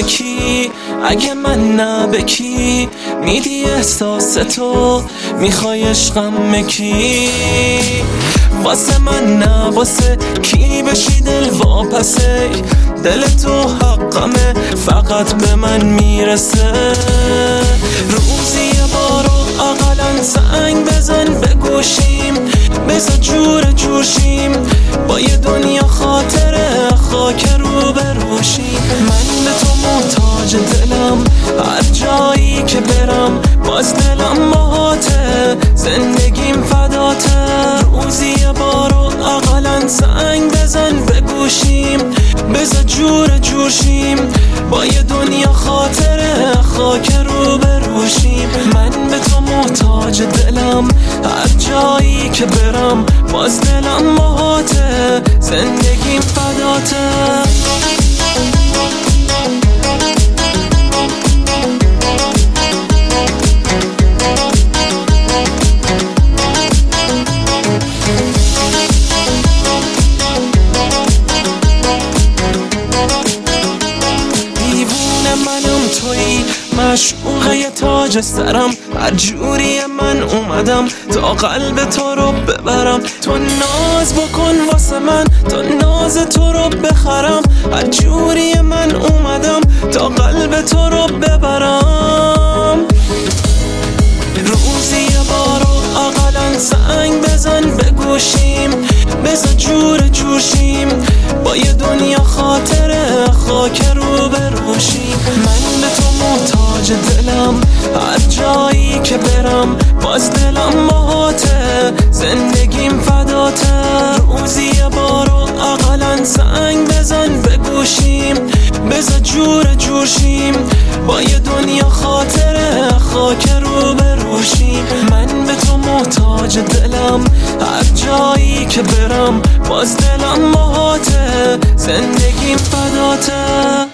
کی؟ اگه من نه به کی میدی احساس تو؟ میخوای عشقم کی؟ واسه من نه واسه کی بشی دل واپسه؟ دل تو حقمه فقط به من میرسه. روزی یه بارو اقلن زنگ بزن به گوشیم، بذار جور شیم با یه دنیا خاطره خاک رو بروشیم. من به تو محتاج دلم، هر جایی که برم باز دلم باهاته، زندگیم فداته. روزی یه بارو اقلن زنگ بزن به گوشیم، بذار جور شیم با یه دنیا خاطره خاک رو بروشیم. من به تو محتاج دلم، هر جایی که برم باز دلم باهاته، زندگیم فداته. منم تویی، مشعوقه یه تاج سرم، هر جوری من اومدم تا قلب تو رو ببرم. تو ناز بکن واسه من تا ناز تو رو بخرم، هر جوری من اومدم تا قلب تو رو ببرم. روزی یه بارو اقلن زنگ بزن به گوشیم، بذار جور شیم با یه دنیا خاطره خاک رو بروشیم. من به تو محتاج دلم، هر جایی که برم باز دلم باهاته، زندگیم فداته. روزی یه بارو اقلن زنگ بزن به گوشیم، بذار جور شیم با یه دنیا خاطره خاک رو بروشیم. من به تو محتاج دلم، هر جایی که برم باز دلم باهاته، زندگیم فداته.